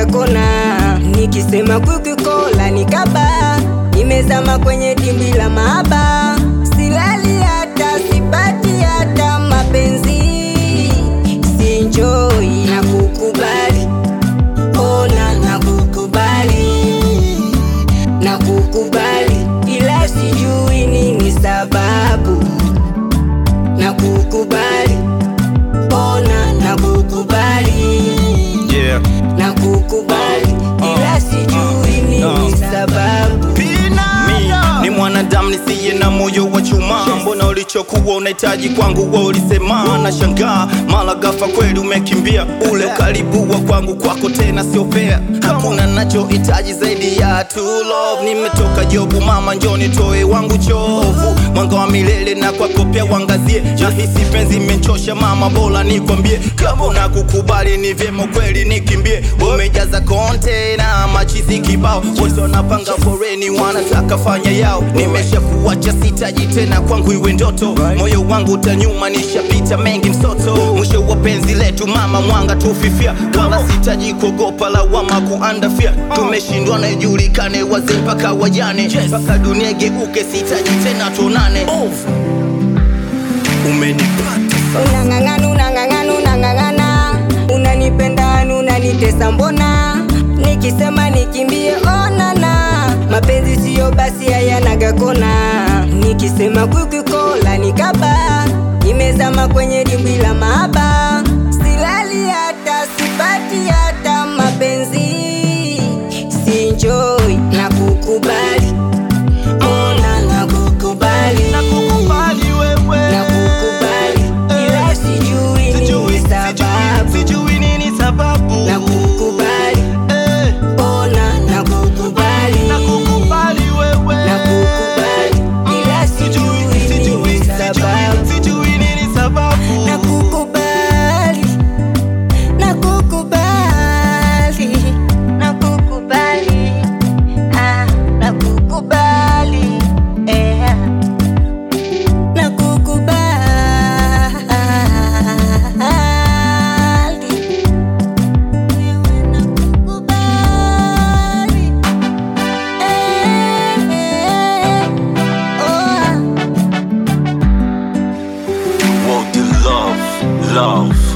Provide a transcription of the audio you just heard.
kona. Nikisema kukikola nikaba, nimezama kwenye dimbwi la mahaba. Silali hata sipati hata mapenzi, sinjoi na kukubali. Ona na kukubali, na kukubali, ila sijui nini sababu. Na kukubali, ona na kukubali, yeah. Na kukubali, ila sijui nini sababu. Ni mwanadamu nisiye na moyo wa chuma. Mbona ulichokuwa unahitaji kwangu wewe ulisema? Na shangaa mara ghafla kweli umekimbia. Ule ukaribu wa kwangu kwako tena sio fair. Hakuna nachohitaji zaidi ya true love. Nimetoka jobu mama, njoo nitoe wangu chovu. Mwanga wa milele na kwako pia wangazie. Nahisi penzi imenichosha mama, bora nikwambie. Kama unakukubali ni vyema kweli nikimbie. Umejaza container machizi kibao, wote wanapanga foreni wanataka fanya yao. Nimesha kuacha sitaji tena kwangu iwe ndoto. Moyo wangu utanyuma nishapita mengi msoto. Mwisho wa penzi letu mama mwanga tufifia. Wala sitaji kuogopa lawama kuandafia. Tumeshindwa na ijulikane wazee mpaka wajane. Mpaka dunia geuke sitaji tena tuonane. Umenipata Unang'ang'ana, unang'ang'ana, unang'ang'ana, unanipenda, unanitesa mbona? Nikisema nikimbie onana, mapenzi siyo basi hayanaga kona. Nikisema kukikola nikaba, nimezama kwenye dimbwi la mahaba. Silali hata sipati hata mapenzi, sinjoi na kukubali. Ona na kukubali, na kukubali wewe, na kukubali, ila sijui nini sababu. sijui nini sababu. Na kukubali, ona na kukubali, na kukubali wewe, na kukubali, ila sijui nini sababu. sijui nini sababu. Na kukubali, na kukubali, na kukubali, na kukubali, na kukubali. What the love